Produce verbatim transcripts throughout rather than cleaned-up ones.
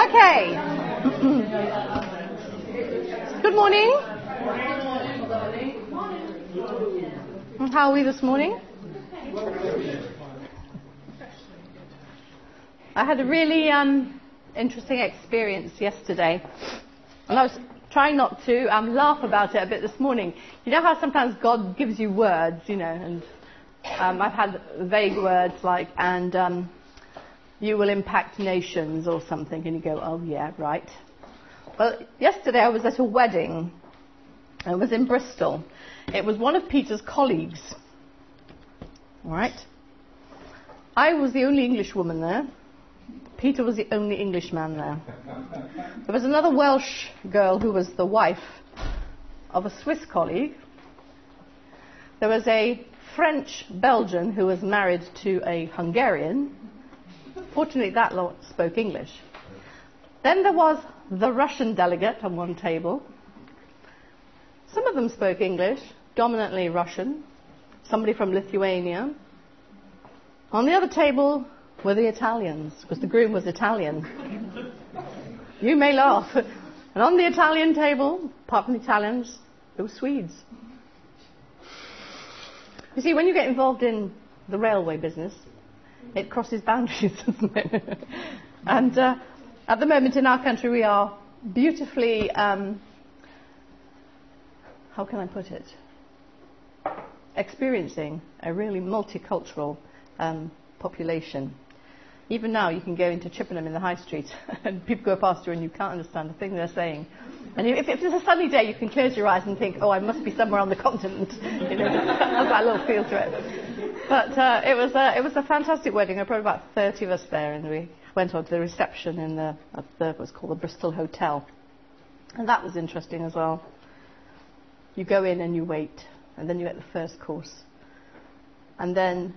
Okay. Good morning. How are we this morning? I had a really um, interesting experience yesterday, and I was trying not to um, laugh about it a bit this morning. You know how sometimes God gives you words, you know, and um, I've had vague words like, and um, you will impact nations or something, and you go, oh yeah, right. Well, yesterday I was at a wedding. It was in Bristol. It was one of Peter's colleagues. All right. I was the only English woman there. Peter was the only Englishman there. There was another Welsh girl who was the wife of a Swiss colleague. There was a French Belgian who was married to a Hungarian. Fortunately, that lot spoke English. Then there was the Russian delegate on one table. Some of them spoke English, dominantly Russian. Somebody from Lithuania. On the other table were the Italians, because the groom was Italian. You may laugh. And on the Italian table, apart from the Italians, there were Swedes. You see, when you get involved in the railway business, it crosses boundaries, doesn't it? And uh, at the moment in our country, we are beautifully, um, how can I put it, experiencing a really multicultural um, population. Even now, you can go into Chippenham in the high street, and people go past you, and you can't understand a thing they're saying. And if, if it's a sunny day, you can close your eyes and think, "Oh, I must be somewhere on the continent." You know, has that little feel to it. But uh, it was a, it was a fantastic wedding. There were probably about thirty of us there, and we went on to the reception in the, at the what's called the Bristol Hotel, and that was interesting as well. You go in and you wait, and then you get the first course, and then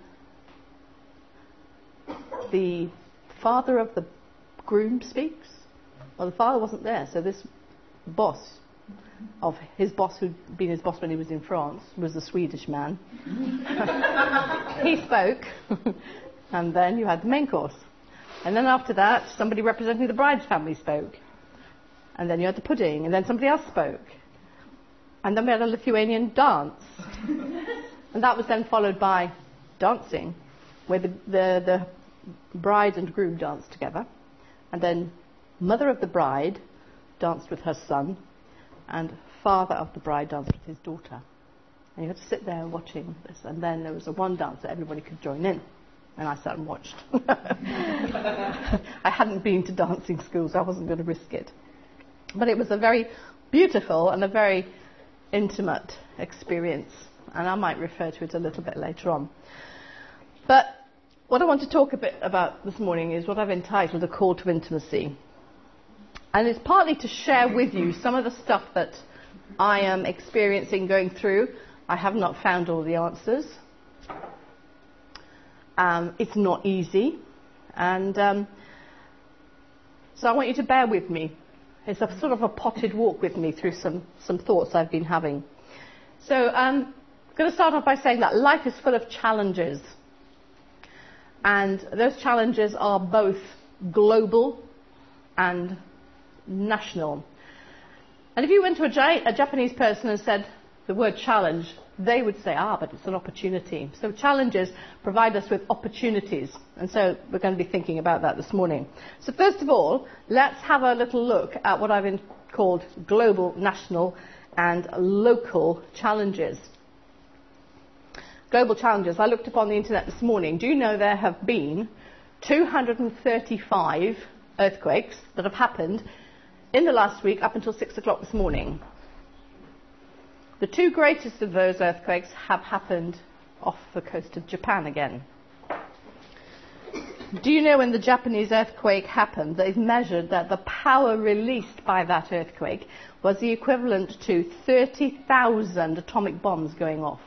the father of the groom speaks. Well, the father wasn't there, so this boss of his boss, who'd been his boss when he was in France, was a Swedish man. He spoke, and then you had the main course. And then after that, somebody representing the bride's family spoke. And then you had the pudding, and then somebody else spoke. And then we had a Lithuanian dance. And that was then followed by dancing, where the, the, the bride and groom danced together. And then mother of the bride danced with her son, and father of the bride danced with his daughter. And you had to sit there watching this. And then there was a one dance that everybody could join in. And I sat and watched. I hadn't been to dancing schools, so I wasn't going to risk it. But it was a very beautiful and a very intimate experience. And I might refer to it a little bit later on. But what I want to talk a bit about this morning is what I've entitled A Call to Intimacy. And it's partly to share with you some of the stuff that I am experiencing, going through. I have not found all the answers. Um, it's not easy. And um, so I want you to bear with me. It's a sort of a potted walk with me through some, some thoughts I've been having. So um, I'm going to start off by saying that life is full of challenges. And those challenges are both global and national. And if you went to a, J- a Japanese person and said the word challenge, they would say, ah, but it's an opportunity. So challenges provide us with opportunities. And so we're going to be thinking about that this morning. So first of all, let's have a little look at what I've been called global, national and local challenges. Global challenges. I looked up on the internet this morning. Do you know there have been two hundred thirty-five earthquakes that have happened in the last week up until six o'clock this morning? The two greatest of those earthquakes have happened off the coast of Japan again. Do you know when the Japanese earthquake happened, they've measured that the power released by that earthquake was the equivalent to thirty thousand atomic bombs going off.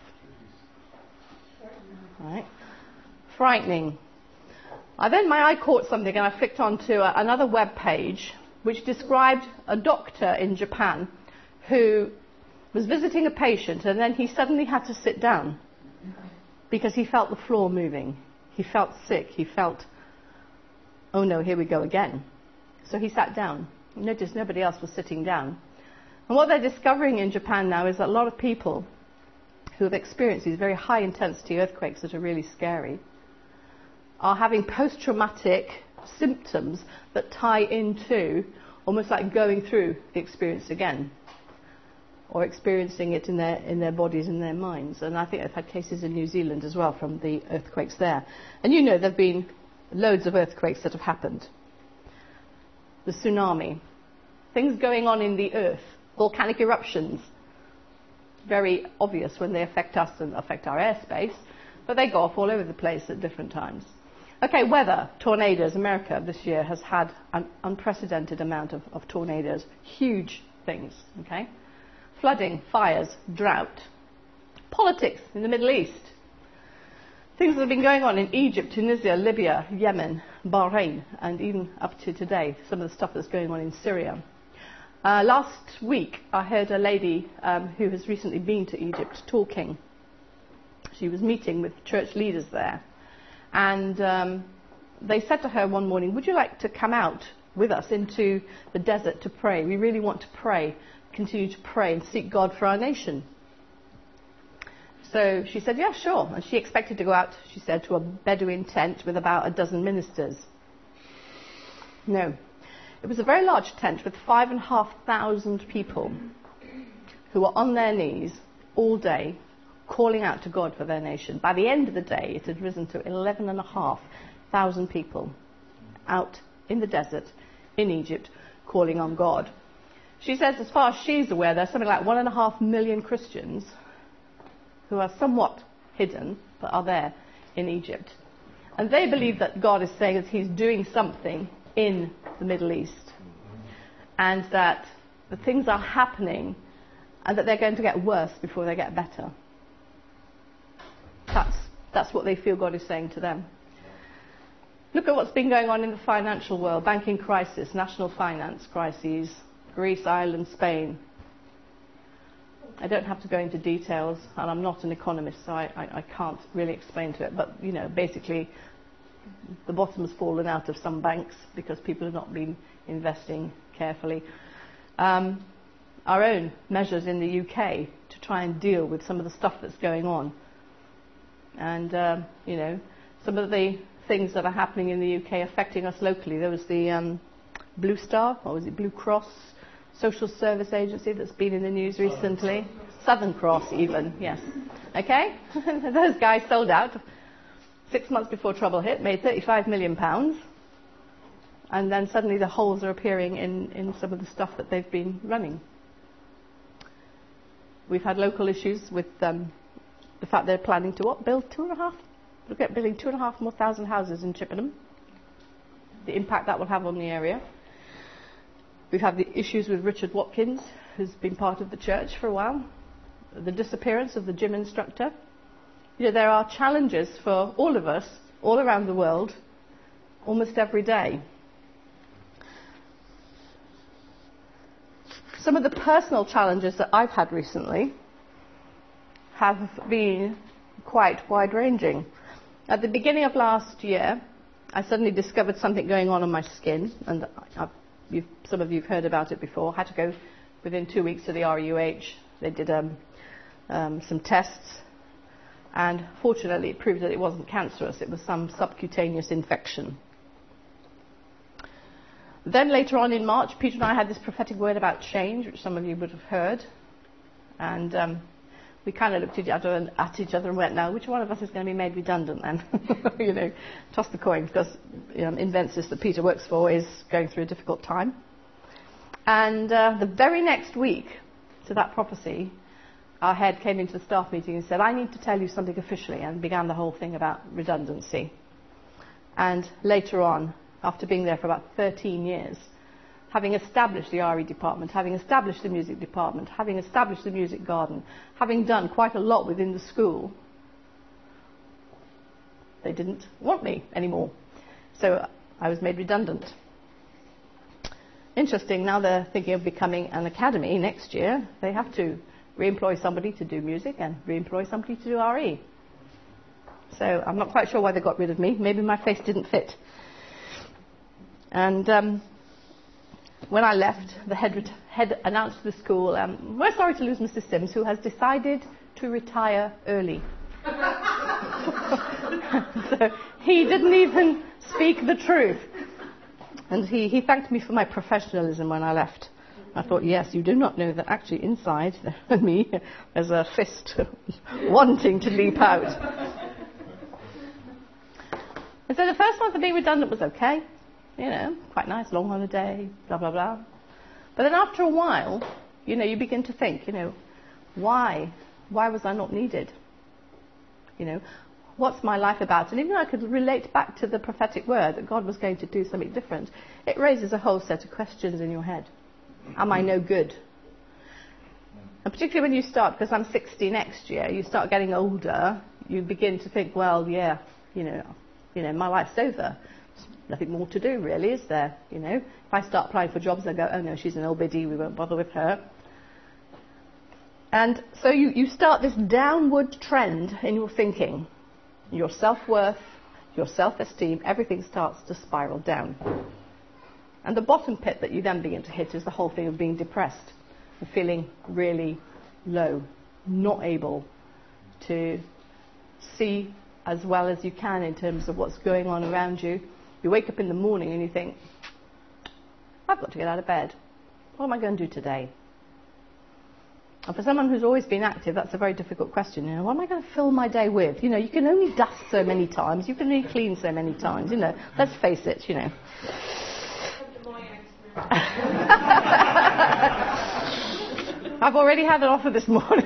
Right. Frightening. I then my eye caught something, and I flicked onto a, another web page which described a doctor in Japan who was visiting a patient, and then he suddenly had to sit down because he felt the floor moving. He felt sick. He felt, oh no, here we go again. So he sat down. Notice nobody else was sitting down. And what they're discovering in Japan now is that a lot of people who have experienced these very high intensity earthquakes that are really scary are having post-traumatic symptoms that tie into almost like going through the experience again, or experiencing it in their in their bodies and their minds. And I think I've had cases in New Zealand as well from the earthquakes there. And you know there have been loads of earthquakes that have happened. The tsunami, things going on in the earth, volcanic eruptions, very obvious when they affect us and affect our airspace, but they go off all over the place at different times. Okay, weather, tornadoes. America this year has had an unprecedented amount of, of tornadoes, huge things, okay? Flooding, fires, drought. Politics in the Middle East. Things that have been going on in Egypt, Tunisia, Libya, Yemen, Bahrain, and even up to today, some of the stuff that's going on in Syria. Uh, last week, I heard a lady um, who has recently been to Egypt talking. She was meeting with church leaders there. And um, they said to her one morning, would you like to come out with us into the desert to pray? We really want to pray, continue to pray and seek God for our nation. So she said, yeah, sure. And she expected to go out, she said, to a Bedouin tent with about a dozen ministers. No. It was a very large tent with five and a half thousand people who were on their knees all day, calling out to God for their nation. By the end of the day, it had risen to eleven and a half thousand people out in the desert in Egypt calling on God. She says, as far as she's aware, there's something like one and a half million Christians who are somewhat hidden, but are there in Egypt. And they believe that God is saying that he's doing something in the Middle East, and that the things are happening and that they're going to get worse before they get better. That's, that's what they feel God is saying to them. Look at what's been going on in the financial world. Banking crisis, national finance crises, Greece, Ireland, Spain. I don't have to go into details, and I'm not an economist, so I, I, I can't really explain to it. But, you know, basically, the bottom has fallen out of some banks because people have not been investing carefully. Um, our own measures in the U K to try and deal with some of the stuff that's going on. And, um, you know, some of the things that are happening in the U K affecting us locally. There was the um, Blue Star, or was it Blue Cross, social service agency that's been in the news recently. Southern Cross even, yes. Okay? Those guys sold out six months before trouble hit, made thirty-five million pounds. And then suddenly the holes are appearing in, in some of the stuff that they've been running. We've had local issues with um, the fact they're planning to what? Build two and a half? Look at building two and a half more thousand houses in Chippenham. The impact that will have on the area. We've had the issues with Richard Watkins, who's been part of the church for a while. The disappearance of the gym instructor. You know, there are challenges for all of us, all around the world, almost every day. Some of the personal challenges that I've had recently have been quite wide-ranging. At the beginning of last year, I suddenly discovered something going on on my skin, and I've, you've, some of you have heard about it before. I had to go within two weeks to the R U H. They did um, um, some tests, and fortunately it proved that it wasn't cancerous. It was some subcutaneous infection. Then later on in March, Peter and I had this prophetic word about change, which some of you would have heard. And um, we kind of looked at each, other and, at each other and went, now, which one of us is going to be made redundant then? you know, toss the coin, because um, Invensys that Peter works for is going through a difficult time. And uh, the very next week to that prophecy, our head came into the staff meeting and said, I need to tell you something officially, and began the whole thing about redundancy. And later on, after being there for about thirteen years, having established the R E department, having established the music department, having established the music garden, having done quite a lot within the school, they didn't want me anymore. So I was made redundant. Interesting, now they're thinking of becoming an academy next year. They have to re-employ somebody to do music and re-employ somebody to do R E. So I'm not quite sure why they got rid of me. Maybe my face didn't fit. And um, when I left, the head, ret- head announced to the school, um, we're sorry to lose Mister Sims, who has decided to retire early. So he didn't even speak the truth. And he, he thanked me for my professionalism when I left. I thought, yes, you do not know that actually inside me there's a fist wanting to leap out. And so the first month of being redundant was okay. You know, quite nice, long holiday, blah, blah, blah. But then after a while, you know, you begin to think, you know, why? Why was I not needed? You know, what's my life about? And even though I could relate back to the prophetic word that God was going to do something different, it raises a whole set of questions in your head. Am I no good? And particularly when you start, because I'm sixty next year, you start getting older, you begin to think, well, yeah, you know, you know, my life's over. There's nothing more to do, really, is there? You know, if I start applying for jobs, I go, oh no, she's an old biddy, we won't bother with her. And so you, you start this downward trend in your thinking. Your self-worth, your self-esteem, everything starts to spiral down. And the bottom pit that you then begin to hit is the whole thing of being depressed and feeling really low, not able to see as well as you can in terms of what's going on around you. You wake up in the morning and you think, I've got to get out of bed. What am I going to do today? And for someone who's always been active, that's a very difficult question. You know, what am I going to fill my day with? You know, you can only dust so many times. You can only clean so many times. You know, let's face it, you know. I've already had an offer this morning.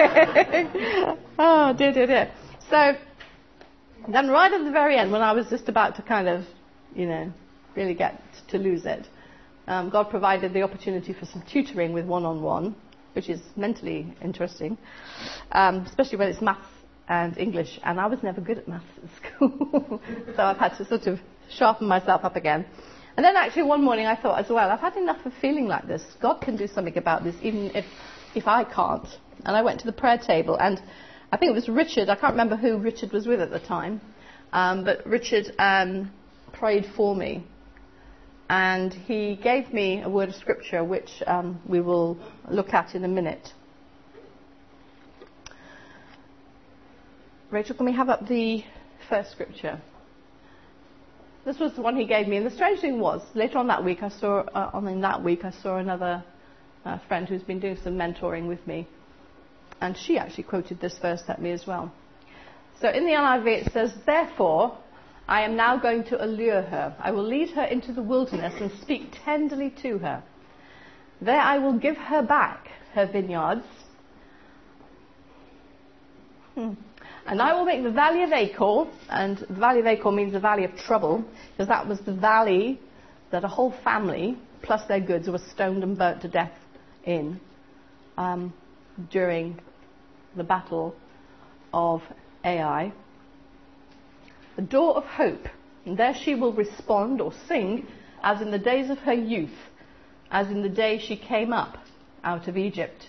Oh, dear, dear, dear. So then right at the very end, when I was just about to kind of, you know, really get to lose it, um, God provided the opportunity for some tutoring with one-on-one, which is mentally interesting, um, especially when it's maths and English. And I was never good at maths at school. So I've had to sort of sharpen myself up again. And then actually one morning I thought as well, I've had enough of feeling like this. God can do something about this, even if, if I can't. And I went to the prayer table, and I think it was Richard. I can't remember who Richard was with at the time. Um, but Richard um, prayed for me. And he gave me a word of scripture, which um, we will look at in a minute. Rachel, can we have up the first scripture? This was the one he gave me. And the strange thing was, later on that week, I saw, uh, on in that week, I saw another uh, friend who's been doing some mentoring with me. And she actually quoted this verse at me as well. So in the N I V it says, therefore, I am now going to allure her. I will lead her into the wilderness and speak tenderly to her. There I will give her back her vineyards. Hmm. And I will make the valley of Achor, and the valley of Achor means the valley of trouble, because that was the valley that a whole family, plus their goods, were stoned and burnt to death in um, during the battle of Ai. The door of hope, and there she will respond or sing as in the days of her youth, as in the day she came up out of Egypt.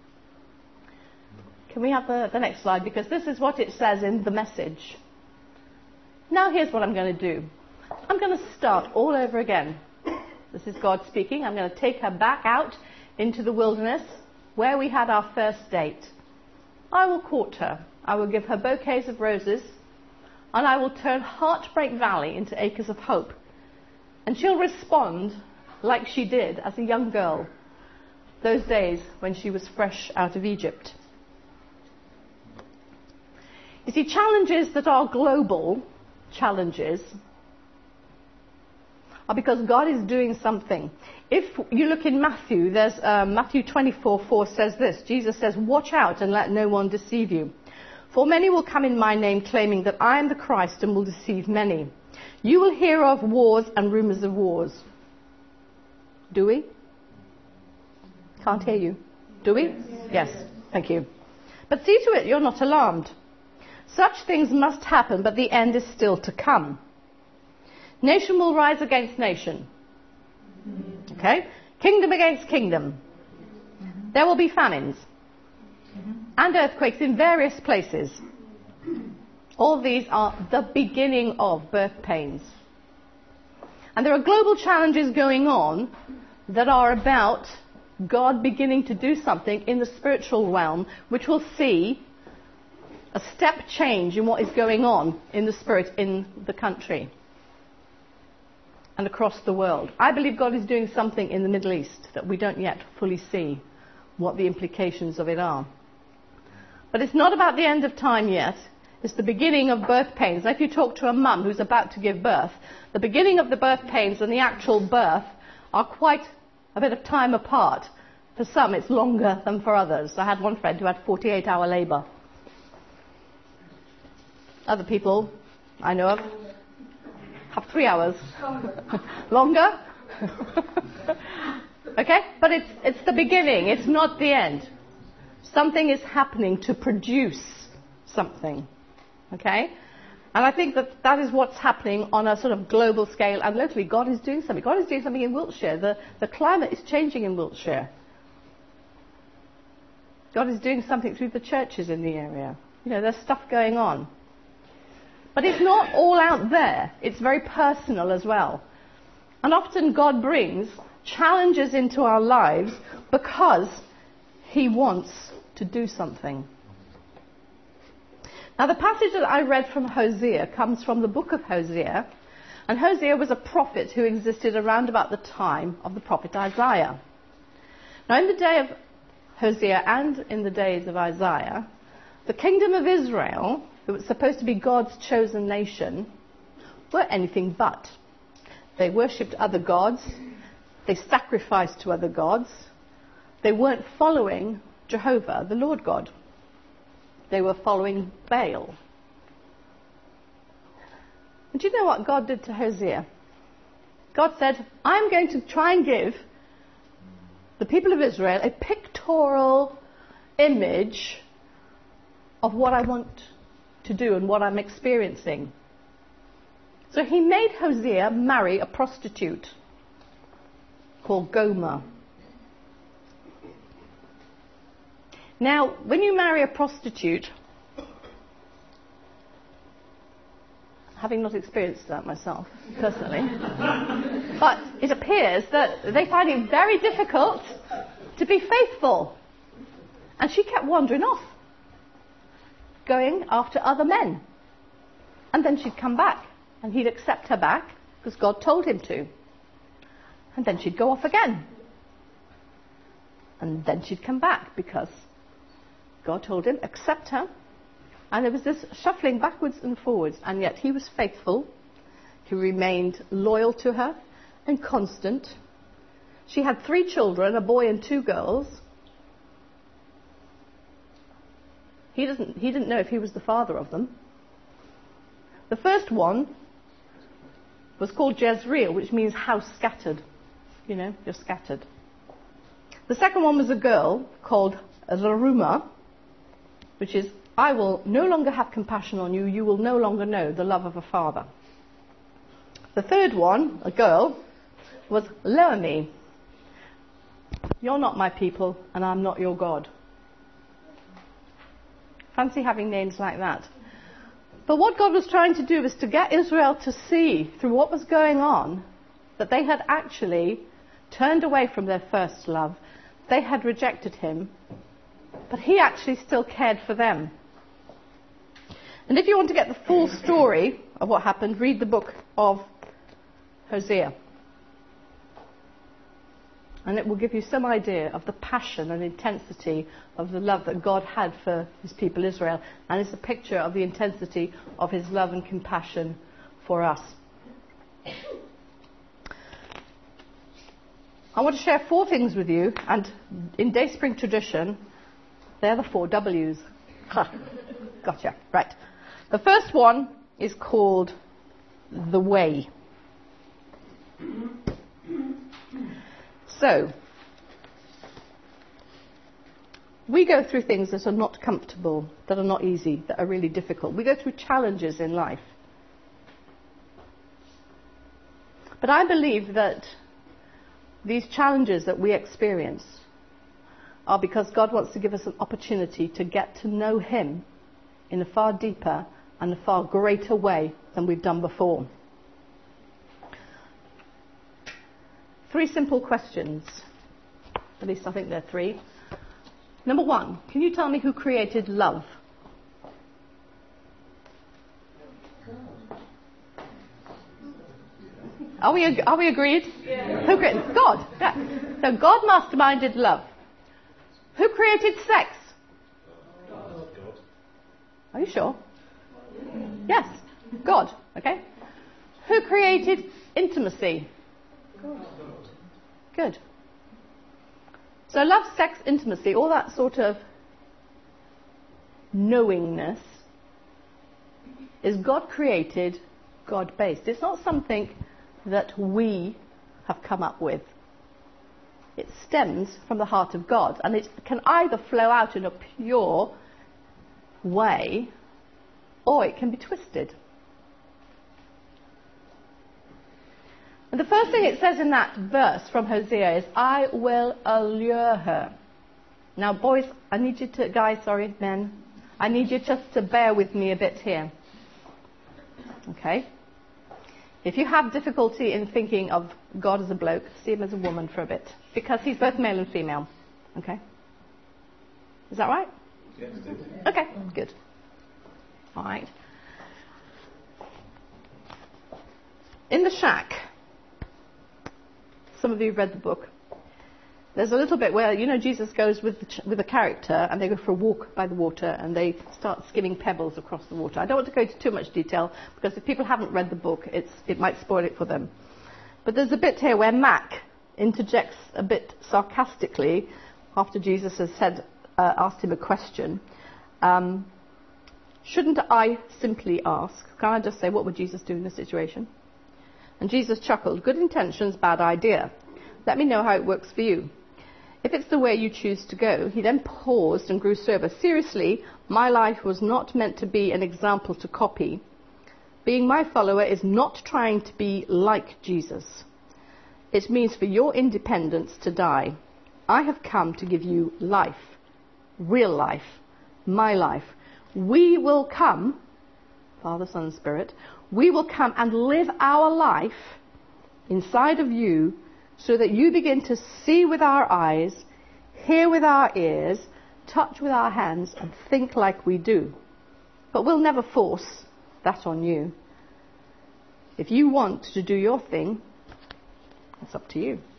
Can we have the, the next slide? Because this is what it says in the message. Now here's what I'm going to do. I'm going to start all over again. This is God speaking. I'm going to take her back out into the wilderness where we had our first date. I will court her. I will give her bouquets of roses. And I will turn Heartbreak Valley into acres of hope. And she'll respond like she did as a young girl, those days when she was fresh out of Egypt. You see, challenges that are global challenges are because God is doing something. If you look in Matthew, there's uh, Matthew twenty-four four says this. Jesus says, watch out and let no one deceive you. For many will come in my name, claiming that I am the Christ, and will deceive many. You will hear of wars and rumours of wars. Do we? Can't hear you. Do we? Yes. Yes. Thank you. But see to it you're not alarmed. Such things must happen, but the end is still to come. Nation will rise against nation. Okay? Kingdom against kingdom. There will be famines. And earthquakes in various places. All these are the beginning of birth pains. And there are global challenges going on that are about God beginning to do something in the spiritual realm, which will see a step change in what is going on in the spirit in the country and across the world. I believe God is doing something in the Middle East that we don't yet fully see what the implications of it are. But it's not about the end of time yet. It's the beginning of birth pains. Now, if you talk to a mum who's about to give birth, the beginning of the birth pains and the actual birth are quite a bit of time apart. For some, it's longer than for others. I had one friend who had forty-eight hour labour. Other people I know of have three hours. Longer? Okay? But it's, it's the beginning. It's not the end. Something is happening to produce something. Okay? And I think that that is what's happening on a sort of global scale. And locally, God is doing something. God is doing something in Wiltshire. The, the climate is changing in Wiltshire. God is doing something through the churches in the area. You know, there's stuff going on. But it's not all out there. It's very personal as well. And often God brings challenges into our lives because He wants to do something. Now, the passage that I read from Hosea comes from the book of Hosea. And Hosea was a prophet who existed around about the time of the prophet Isaiah. Now, in the day of Hosea and in the days of Isaiah, the kingdom of Israel, who was supposed to be God's chosen nation, were anything but. They worshipped other gods. They sacrificed to other gods. They weren't following Jehovah, the Lord God. They were following Baal. And do you know what God did to Hosea? God said, I'm going to try and give the people of Israel a pictorial image of what I want to do and what I'm experiencing. So he made Hosea marry a prostitute called Gomer. Now, when you marry a prostitute, having not experienced that myself personally, but it appears that they find it very difficult to be faithful. And she kept wandering off, going after other men. And then she'd come back, and he'd accept her back, because God told him to. And then she'd go off again. And then she'd come back, because God told him, accept her. And there was this shuffling backwards and forwards, and yet he was faithful. He remained loyal to her and constant. She had three children, a boy and two girls. He doesn't, he didn't know if he was the father of them. The first one was called Jezreel, which means house scattered. You know, you're scattered. The second one was a girl called Zaruma, which is, I will no longer have compassion on you, you will no longer know the love of a father. The third one, a girl, was Leomi. You're not my people, and I'm not your God. Fancy having names like that. But what God was trying to do was to get Israel to see, through what was going on, that they had actually turned away from their first love. They had rejected him, but he actually still cared for them. And if you want to get the full story of what happened, read the book of Hosea. And it will give you some idea of the passion and intensity of the love that God had for his people Israel. And it's a picture of the intensity of his love and compassion for us. I want to share four things with you, and in Dayspring tradition, they're the four W's. Ha, gotcha, right. The first one is called The Way. So, we go through things that are not comfortable, that are not easy, that are really difficult. We go through challenges in life. But I believe that these challenges that we experience are because God wants to give us an opportunity to get to know him in a far deeper and a far greater way than we've done before. three simple questions. At least I think they're three. Number one, can you tell me who created love? Are we are we agreed? Yeah. Who created God? Yeah. So God masterminded love. Who created sex? God. Are you sure? Yes, God. Okay. Who created intimacy? God. Good. So love, sex, intimacy, all that sort of knowingness is God created, God based. It's not something that we have come up with. It stems from the heart of God, and it can either flow out in a pure way or it can be twisted. And the first thing it says in that verse from Hosea is, I will allure her. Now boys, I need you to, guys, sorry, men, I need you just to bear with me a bit here. Okay? If you have difficulty in thinking of God as a bloke, see him as a woman for a bit. Because he's both male and female. Okay? Is that right? Yes, it is. Okay, good. All right. In The Shack, some of you have read the book, there's a little bit where, you know, Jesus goes with the, ch- with a character and they go for a walk by the water and they start skimming pebbles across the water. I don't want to go into too much detail because if people haven't read the book, it's, it might spoil it for them. But there's a bit here where Mac interjects a bit sarcastically after Jesus has said, uh, asked him a question. Um, shouldn't I simply ask, can I just say, what would Jesus do in this situation? And Jesus chuckled, good intentions, bad idea. Let me know how it works for you. If it's the way you choose to go. He then paused and grew sober. Seriously, my life was not meant to be an example to copy. Being my follower is not trying to be like Jesus. It means for your independence to die. I have come to give you life, real life, my life. We will come, Father, Son, and Spirit, we will come and live our life inside of you so that you begin to see with our eyes, hear with our ears, touch with our hands, and think like we do. But we'll never force that on you. If you want to do your thing, it's up to you.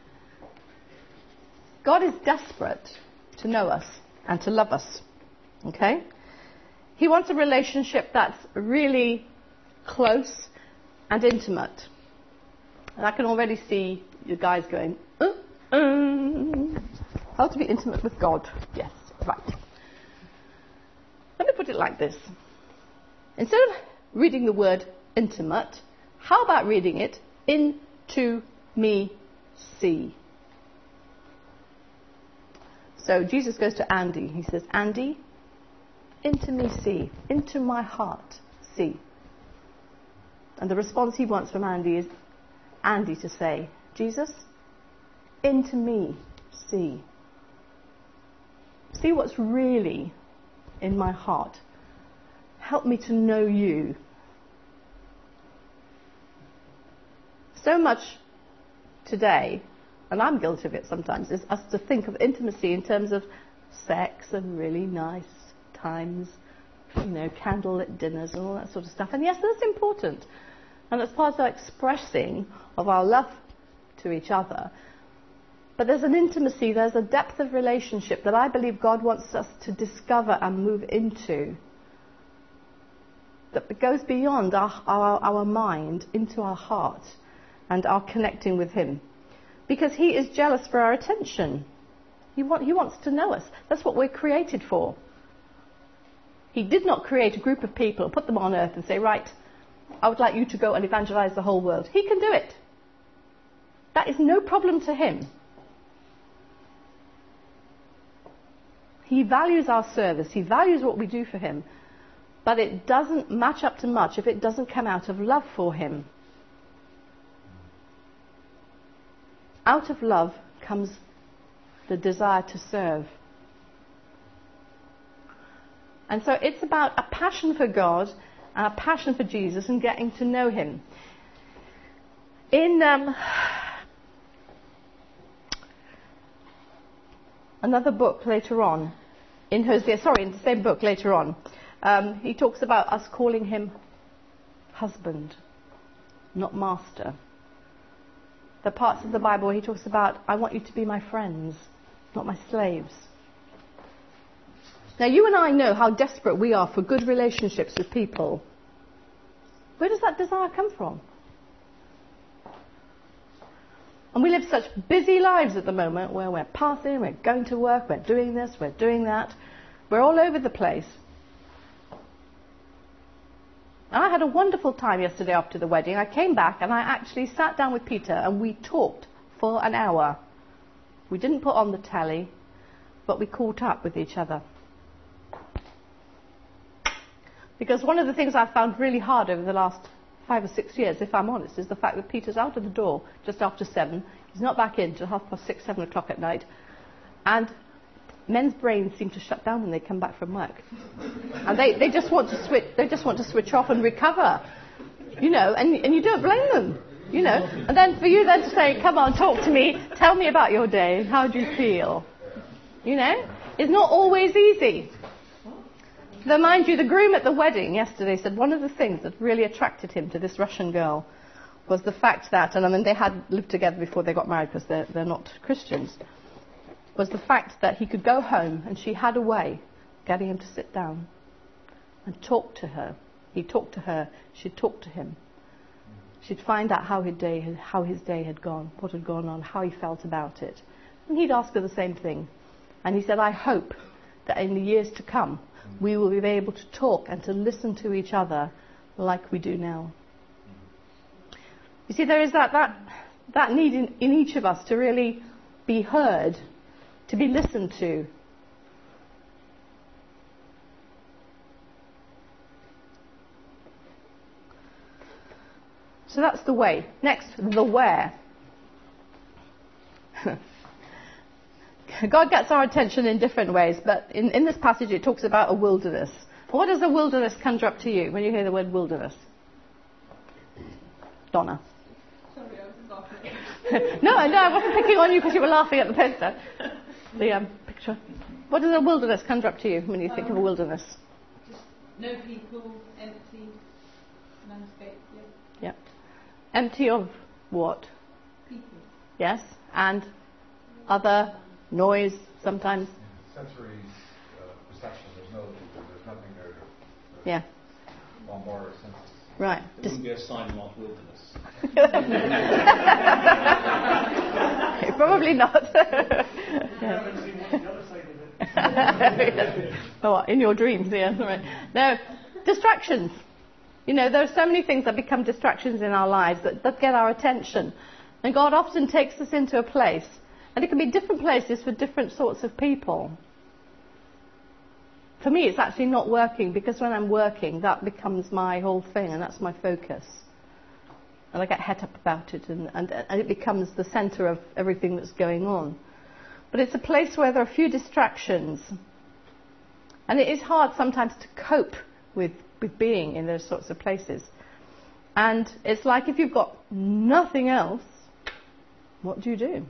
God is desperate to know us and to love us. Okay? He wants a relationship that's really close and intimate. And I can already see you guys going, uh, uh, how to be intimate with God. Yes, right. Let me put it like this. Instead of reading the word intimate, how about reading it into me see? So Jesus goes to Andy. He says, Andy, into me see, into my heart see. And the response he wants from Andy is Andy to say, Jesus, into me see. See what's really in my heart. Help me to know you. So much today, and I'm guilty of it sometimes, is us to think of intimacy in terms of sex and really nice times, you know, candlelit dinners and all that sort of stuff. And yes, that's important. And it's part of our expressing of our love to each other. But there's an intimacy, there's a depth of relationship that I believe God wants us to discover and move into that goes beyond our, our, our mind into our heart and our connecting with Him. Because He is jealous for our attention. He, want, he wants to know us. That's what we're created for. He did not create a group of people and put them on earth and say, right, I would like you to go and evangelize the whole world. He can do it. That is no problem to Him. He values our service. He values what we do for Him. But it doesn't match up to much if it doesn't come out of love for Him. Out of love comes the desire to serve. And so it's about a passion for God and a passion for Jesus and getting to know Him. In um, another book later on, in Hosea, sorry, in the same book later on, um, he talks about us calling him husband, not master. The parts of the Bible he talks about, I want you to be my friends, not my slaves. Now you and I know how desperate we are for good relationships with people. Where does that desire come from? And we live such busy lives at the moment where we're passing, we're going to work, we're doing this, we're doing that. We're all over the place. And I had a wonderful time yesterday after the wedding. I came back and I actually sat down with Peter and we talked for an hour. We didn't put on the telly, but we caught up with each other. Because one of the things I've found really hard over the last five or six years, if I'm honest, is the fact that Peter's out of the door just after seven. He's not back in till half past six, seven o'clock at night. And men's brains seem to shut down when they come back from work. And they, they just want to switch they just want to switch off and recover. You know, and and you don't blame them. You know. And then for you then to say, come on, talk to me, tell me about your day, how do you feel? You know? It's not always easy. Though, mind you, the groom at the wedding yesterday said one of the things that really attracted him to this Russian girl was the fact that, and I mean they had lived together before they got married because they're, they're not Christians, was the fact that he could go home and she had a way of getting him to sit down and talk to her. He'd talk to her, she'd talk to him. She'd find out how his day had, how his day had gone, what had gone on, how he felt about it. And he'd ask her the same thing. And he said, I hope that in the years to come, we will be able to talk and to listen to each other like we do now. You see, there is that, that, that need in, in each of us to really be heard, to be listened to. So that's the way. Next, the where. God gets our attention in different ways, but in, in this passage it talks about a wilderness. What does a wilderness conjure up to you when you hear the word wilderness? Donna. Sorry, I was laughing. no, no, I wasn't picking on you because you were laughing at the poster. The um, picture. What does a wilderness conjure up to you when you think um, of a wilderness? Just no people, empty landscape. Yeah. Yeah. Empty of what? People. Yes, and other noise sometimes. Sensory uh, perception. There's no people. There's nothing there to, to yeah. bombard our senses. Right. It wouldn't be a sign like wilderness. Probably not. Oh, in your dreams, yeah. Right. No, distractions. You know, there are so many things that become distractions in our lives that, that get our attention. And God often takes us into a place. And it can be different places for different sorts of people. For me, it's actually not working, because when I'm working, that becomes my whole thing, and that's my focus. And I get het up about it, and, and, and it becomes the centre of everything that's going on. But it's a place where there are a few distractions. And it is hard sometimes to cope with, with being in those sorts of places. And it's like if you've got nothing else, what do you do?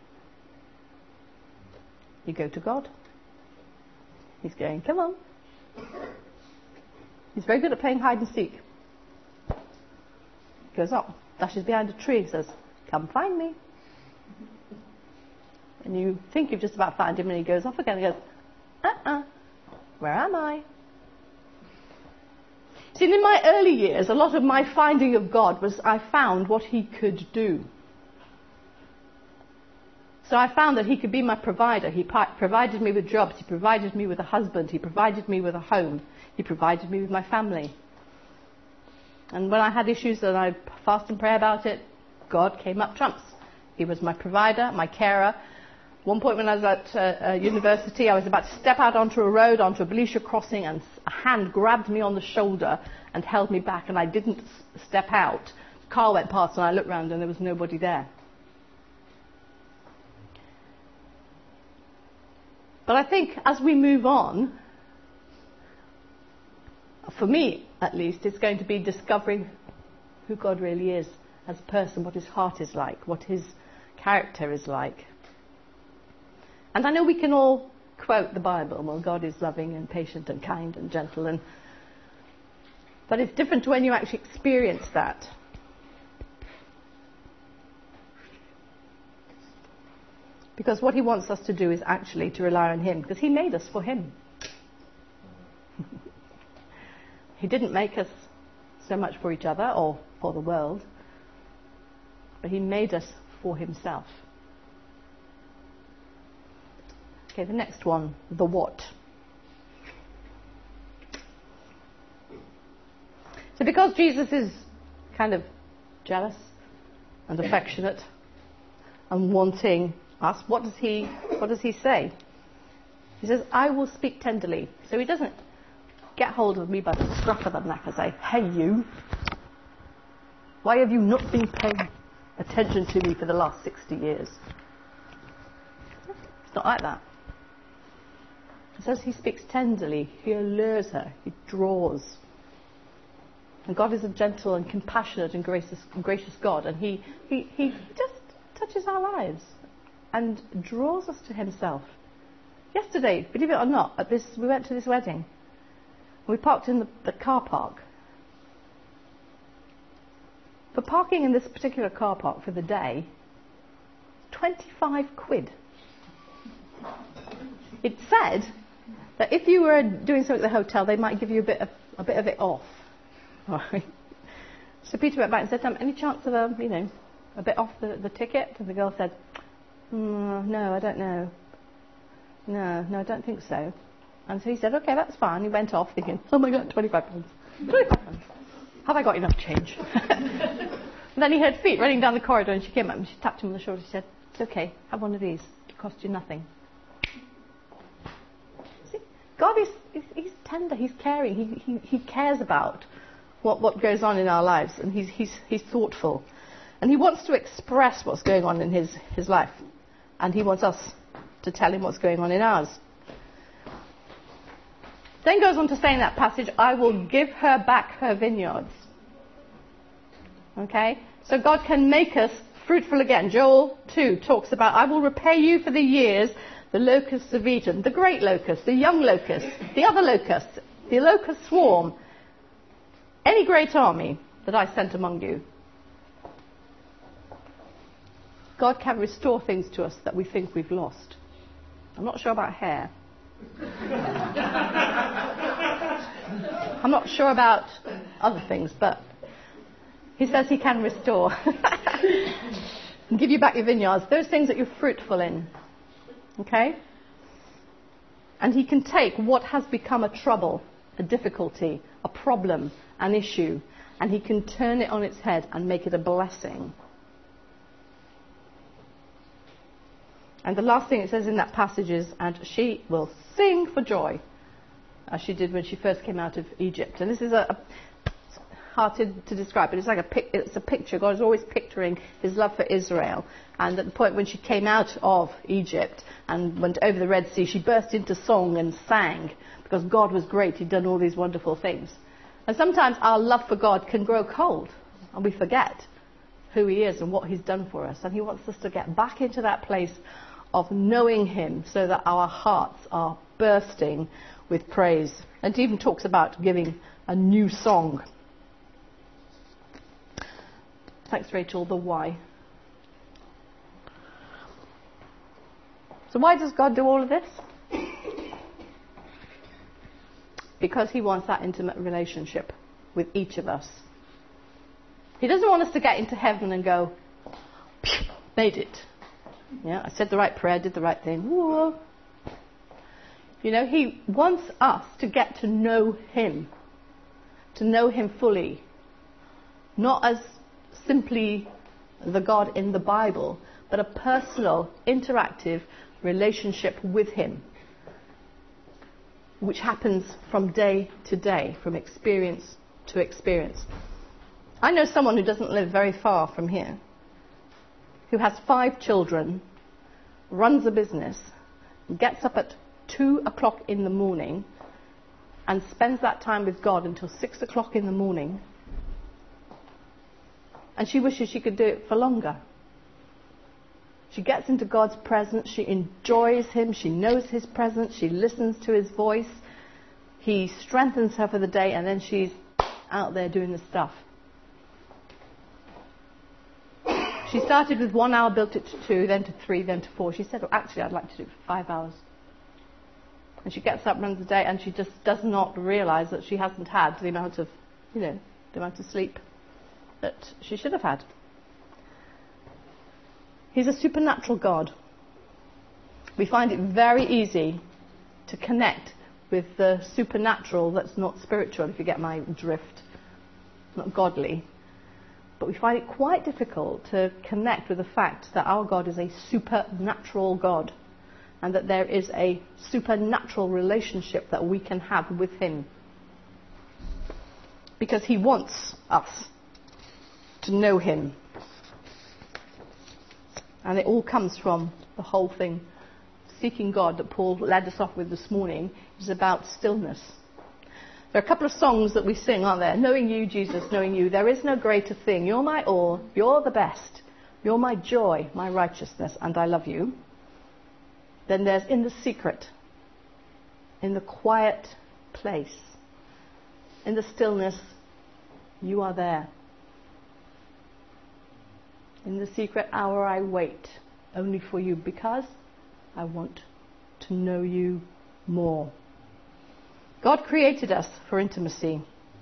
You go to God. He's going, come on. He's very good at playing hide and seek. He goes up, dashes behind a tree, says, come find me. And you think you've just about found him, and he goes off again and goes, uh-uh, where am I? See, in my early years, a lot of my finding of God was I found what he could do. So I found that he could be my provider. He provided me with jobs. He provided me with a husband. He provided me with a home. He provided me with my family. And when I had issues and I'd fast and pray about it, God came up trumps. He was my provider, my carer. One point when I was at uh, uh, university, I was about to step out onto a road, onto a Belisha crossing, and a hand grabbed me on the shoulder and held me back, and I didn't s- step out. The car went past and I looked round and there was nobody there. But I think as we move on, for me at least, it's going to be discovering who God really is as a person, what his heart is like, what his character is like. And I know we can all quote the Bible, well, God is loving and patient and kind and gentle, and but it's different when you actually experience that. Because what he wants us to do is actually to rely on him, because he made us for him. He didn't make us so much for each other or for the world, but he made us for himself. Okay, the next one, the what. So because Jesus is kind of jealous and affectionate and wanting us, what does he what does he say? He says, I will speak tenderly. So he doesn't get hold of me by the scruff of the neck and say, hey you, why have you not been paying attention to me for the last sixty years? It's not like that. He says he speaks tenderly, he allures her, he draws. And God is a gentle and compassionate and gracious, gracious God, and he, he, he just touches our lives and draws us to himself. Yesterday, believe it or not, at this we went to this wedding. We parked in the, the car park. For parking in this particular car park for the day, twenty-five quid. It said that if you were doing something at the hotel, they might give you a bit of a bit of it off. Right. So Peter went back and said, um, any chance of a, you know, a bit off the, the ticket? And the girl said, mm, no, I don't know. No, no, I don't think so. And so he said, okay, that's fine. He went off thinking, oh my God, twenty-five pounds. twenty-five pounds. Have I got enough change? And then he heard feet running down the corridor, and she came up and she tapped him on the shoulder. She said, it's okay, have one of these. It costs you nothing. See, God is he's, he's tender, he's caring, he, he, he cares about what, what goes on in our lives, and he's, he's, he's thoughtful. And he wants to express what's going on in his, his life. And he wants us to tell him what's going on in ours. Then goes on to say in that passage, I will give her back her vineyards. Okay? So God can make us fruitful again. Joel two talks about, I will repay you for the years the locusts have eaten, the great locust, the young locust, the other locust, the locust swarm, any great army that I sent among you. God can restore things to us that we think we've lost. I'm not sure about hair. I'm not sure about other things, but he says he can restore and give you back your vineyards, those things that you're fruitful in. Okay? And he can take what has become a trouble, a difficulty, a problem, an issue, and he can turn it on its head and make it a blessing. And the last thing it says in that passage is, and she will sing for joy, as she did when she first came out of Egypt. And this is a, a hard to, to describe, but it's like a pic, it's a picture. God is always picturing his love for Israel. And at the point when she came out of Egypt and went over the Red Sea, she burst into song and sang because God was great. He'd done all these wonderful things. And sometimes our love for God can grow cold, and we forget who he is and what he's done for us. And he wants us to get back into that place of knowing him so that our hearts are bursting with praise. And it even talks about giving a new song. Thanks, Rachel. The why. So why does God do all of this? Because he wants that intimate relationship with each of us. He doesn't want us to get into heaven and go, made it. Yeah, I said the right prayer, did the right thing. Whoa. You know, he wants us to get to know him, to know him fully, not as simply the God in the Bible, but a personal, interactive relationship with him, which happens from day to day, from experience to experience. I know someone who doesn't live very far from here, who has five children, runs a business, gets up at two o'clock in the morning and spends that time with God until six o'clock in the morning. And she wishes she could do it for longer. She gets into God's presence. She enjoys him. She knows his presence. She listens to his voice. He strengthens her for the day, and then she's out there doing the stuff. She started with one hour, built it to two, then to three, then to four. She said, well, actually, I'd like to do it for five hours. And she gets up, runs the day, and she just does not realise that she hasn't had the amount of, you know, the amount of sleep that she should have had. He's a supernatural God. We find it very easy to connect with the supernatural that's not spiritual, if you get my drift, not godly. But we find it quite difficult to connect with the fact that our God is a supernatural God, and that there is a supernatural relationship that we can have with him. Because he wants us to know him. And it all comes from the whole thing. Seeking God that Paul led us off with this morning is about stillness. There are a couple of songs that we sing, aren't there? Knowing you, Jesus, knowing you. There is no greater thing. You're my all. You're the best. You're my joy, my righteousness, and I love you. Then there's in the secret, in the quiet place, in the stillness, you are there. In the secret hour I wait only for you, because I want to know you more. God created us for intimacy.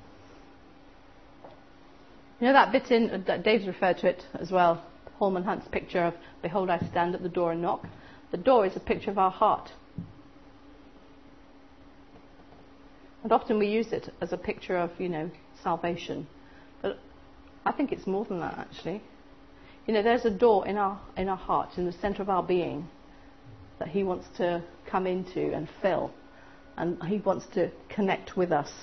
You know that bit in, uh, Dave's referred to it as well, Holman Hunt's picture of, behold, I stand at the door and knock. The door is a picture of our heart. And often we use it as a picture of, you know, salvation. But I think it's more than that, actually. You know, there's a door in our in our heart, in the centre of our being, that he wants to come into and fill. And he wants to connect with us.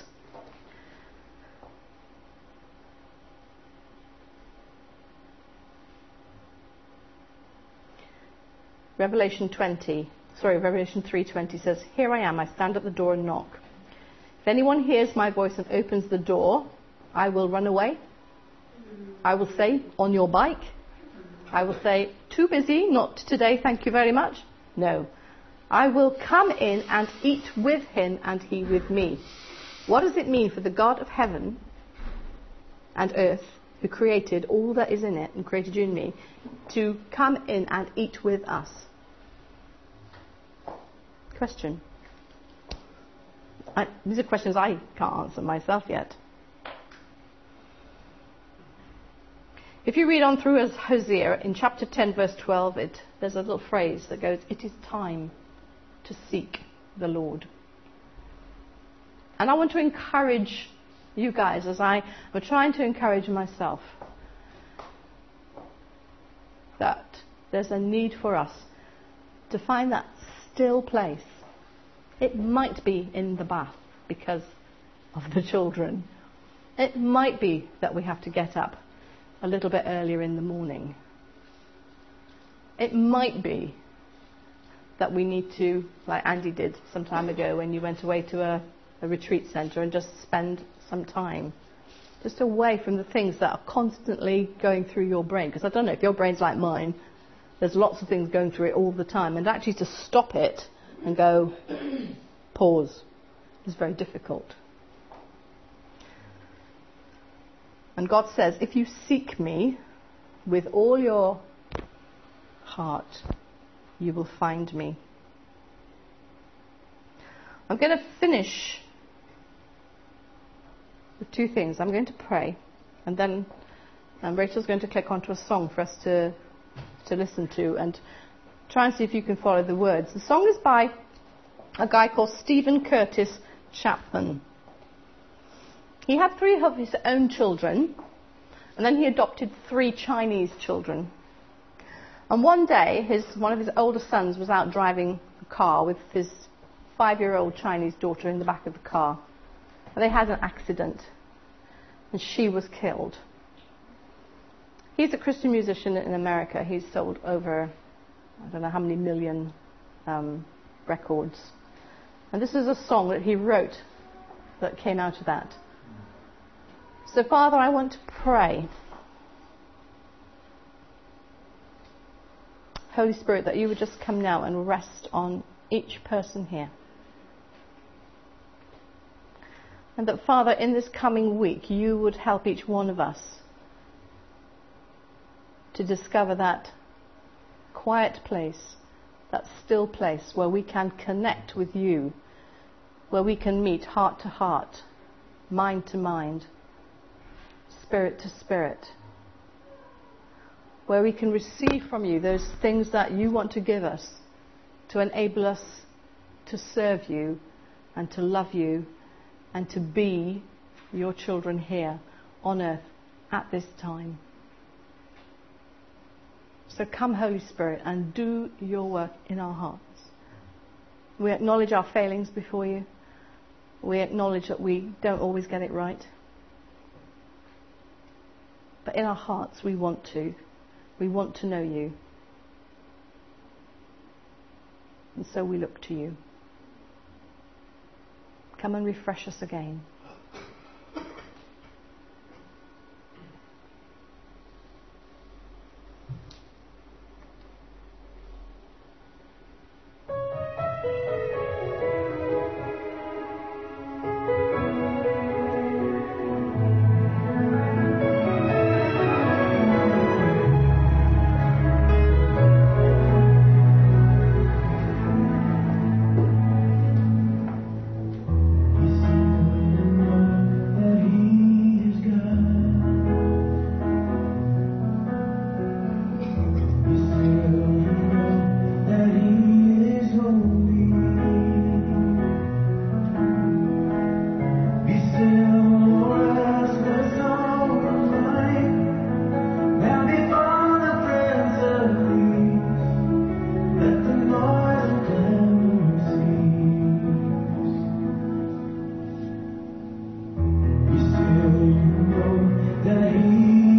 Revelation twenty, sorry, Revelation three twenty says, here I am, I stand at the door and knock. If anyone hears my voice and opens the door, I will run away. I will say, on your bike. I will say, too busy, not today, thank you very much. No. I will come in and eat with him and he with me. What does it mean for the God of heaven and earth, who created all that is in it and created you and me, to come in and eat with us? Question. I, these are questions I can't answer myself yet. If you read on through as Hosea, in chapter ten, verse twelve, it, there's a little phrase that goes, it is time to seek the Lord. And I want to encourage you guys, as I am trying to encourage myself, that there's a need for us to find that still place. It might be in the bath because of the children. It might be that we have to get up a little bit earlier in the morning. It might be that we need to, like Andy did some time ago when you went away to a, a retreat centre, and just spend some time just away from the things that are constantly going through your brain. Because I don't know if your brain's like mine, there's lots of things going through it all the time, and actually to stop it and go, pause, is very difficult. And God says, if you seek me with all your heart, you will find me. I'm going to finish with two things. I'm going to pray, and then um, Rachel's going to click onto a song for us to to listen to and try and see if you can follow the words. The song is by a guy called Stephen Curtis Chapman. He had three of his own children, and then he adopted three Chinese children. And one day, his one of his older sons was out driving a car with his five-year-old Chinese daughter in the back of the car. And they had an accident, and she was killed. He's a Christian musician in America. He's sold over, I don't know how many million um, records. And this is a song that he wrote that came out of that. So, Father, I want to pray Holy Spirit, that you would just come now and rest on each person here. And that, Father, in this coming week, you would help each one of us to discover that quiet place, that still place where we can connect with you, where we can meet heart to heart, mind to mind, spirit to spirit, where we can receive from you those things that you want to give us to enable us to serve you and to love you and to be your children here on earth at this time. So come, Holy Spirit, and do your work in our hearts. We acknowledge our failings before you. We acknowledge that we don't always get it right. But in our hearts we want to. We want to know you. And so we look to you. Come and refresh us again.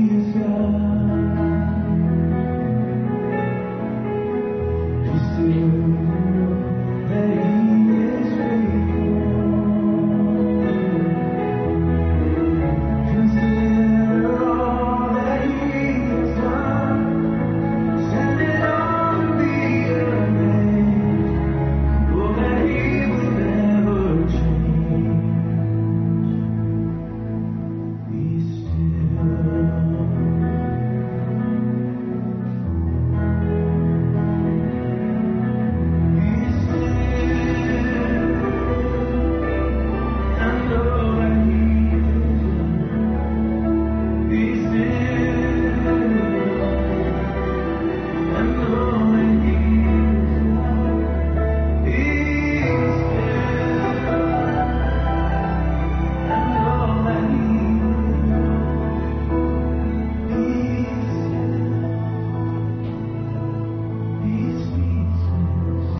Spirit.